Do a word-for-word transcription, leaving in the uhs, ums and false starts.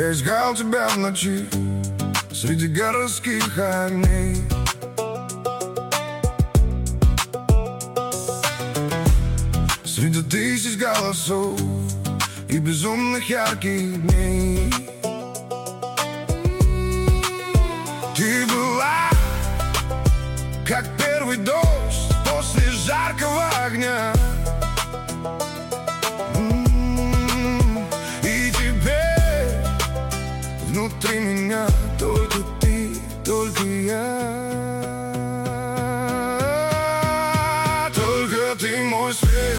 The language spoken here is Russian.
Я искал тебя в ночи среди городских огней. Среди тысяч голосов и безумных ярких дней. Ты была, как первый дождь после жаркого огня. И теперь внутри меня то